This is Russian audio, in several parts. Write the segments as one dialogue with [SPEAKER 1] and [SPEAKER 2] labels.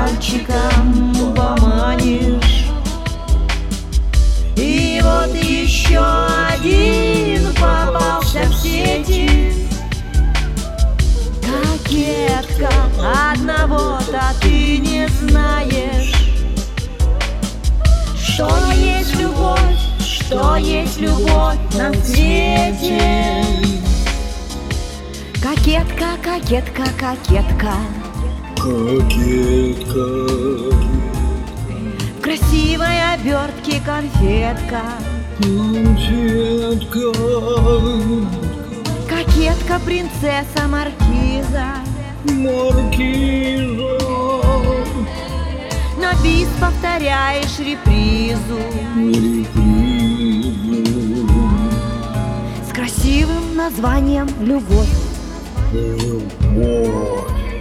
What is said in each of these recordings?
[SPEAKER 1] пальчиком поманишь. И вот еще один попался в сети. Кокетка, одного-то ты не знаешь, что есть любовь, что есть любовь на свете. Кокетка, кокетка, кокетка,
[SPEAKER 2] кокетка,
[SPEAKER 1] в красивой обертке конфетка.
[SPEAKER 2] конфетка,
[SPEAKER 1] Кокетка, принцесса, маркиза.
[SPEAKER 2] маркиза,
[SPEAKER 1] На бис повторяешь репризу
[SPEAKER 2] репризу,
[SPEAKER 1] с красивым названием «Любовь».
[SPEAKER 2] любовь.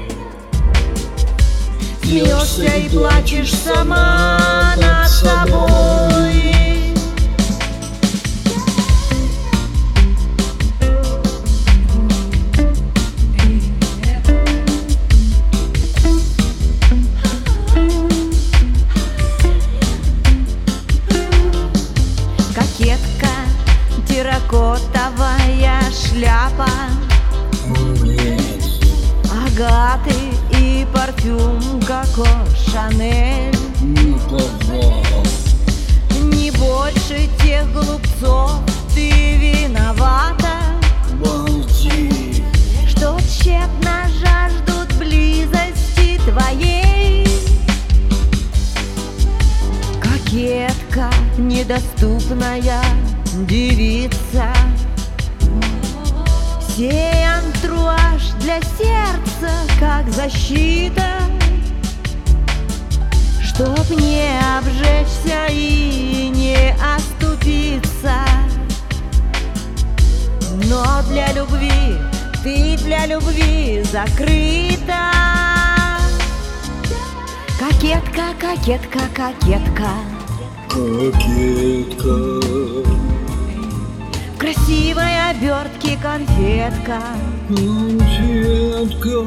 [SPEAKER 1] Смеешься и плачешь сама над собой. Кокетка, терракотовая шляпа, агаты и парфюм Коко Шанель. Не больше тех глупцов ты виновата,
[SPEAKER 2] Балди,
[SPEAKER 1] что тщетно жаждут близости твоей. Кокетка, недоступная девица, сей антураж для сердца как защита, чтоб не обжечься и не оступиться. Но для любви, ты для любви закрыта. Кокетка, кокетка, кокетка,
[SPEAKER 2] кокетка,
[SPEAKER 1] в красивой обертке конфетка.
[SPEAKER 2] конфетка,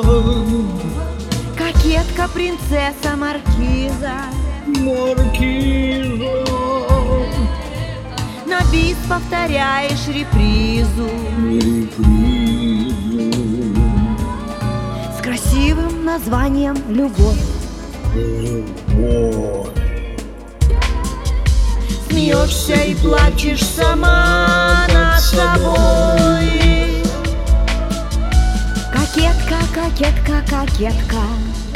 [SPEAKER 1] Кокетка, принцесса, маркиза.
[SPEAKER 2] маркиза,
[SPEAKER 1] На бис повторяешь репризу
[SPEAKER 2] репризу,
[SPEAKER 1] с красивым названием «Любовь».
[SPEAKER 2] любовь.
[SPEAKER 1] Смеешься и плачешь сама над собой. Кокетка, кокетка, кокетка,